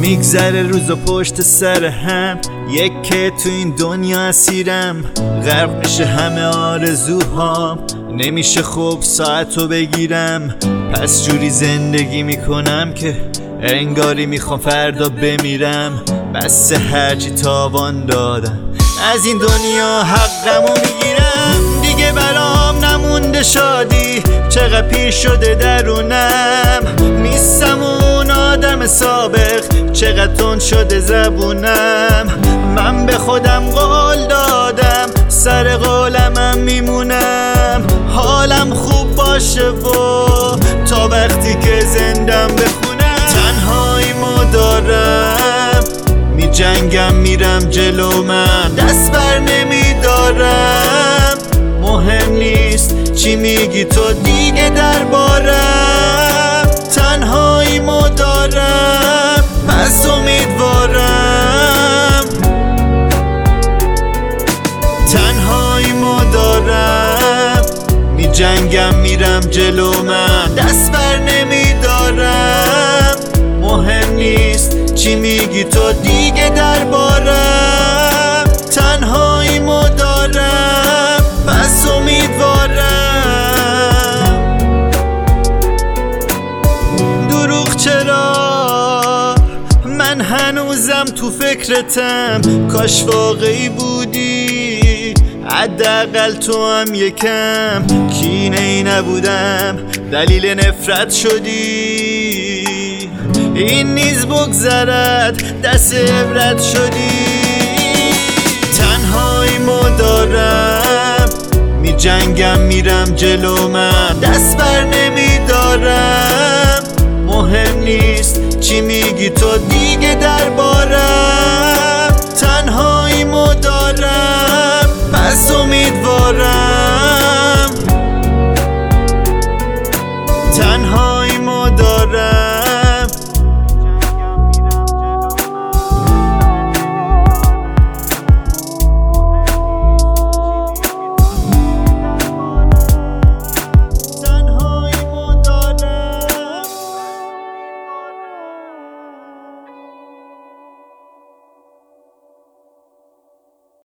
میگذره روزا پشت سر هم، یک که تو این دنیا اسیرم، غرق میشه همه آرزوهام، نمیشه خوب ساعتو بگیرم، پس جوری زندگی میکنم که انگاری میخوام فردا بمیرم. بس هرچی تاوان دادم از این دنیا حقمو میگیرم، دیگه برام نمونده شادی، چقدر پیر شده درونم، نیستم اون آدم سابق، چقدر تند شده زبونم، من به خودم قول دادم سر قولمم میمونم، حالم خوب باشه و تا وقتی که زندم بخونم، تنهاییمو دارم میجنگم میرم جلو، من دست بر نمیدارم، مهم نیست چی میگی تو دیگه دربارم، تنهاییمو دارم پس امیدوارم، تنهاییمو دارم میجنگم میرم جلو، من دست بر نمیدارم، مهم نیست چی میگی تو دیگه دربارم، تنهاییمو دارم پس امیدوارم. دروغ چرا من هنوزم تو فکرتم، کاش واقعی بودی، حداقل تو هم یکم کینه ای نبودم، دلیل نفرت شدی، این نیز بگذرد دست عبرت شدی، تنهاییمو دارم میجنگم میرم جلو، من دست بر نمیدارم، مهم نیست چی میگی تو دیگه دربارم،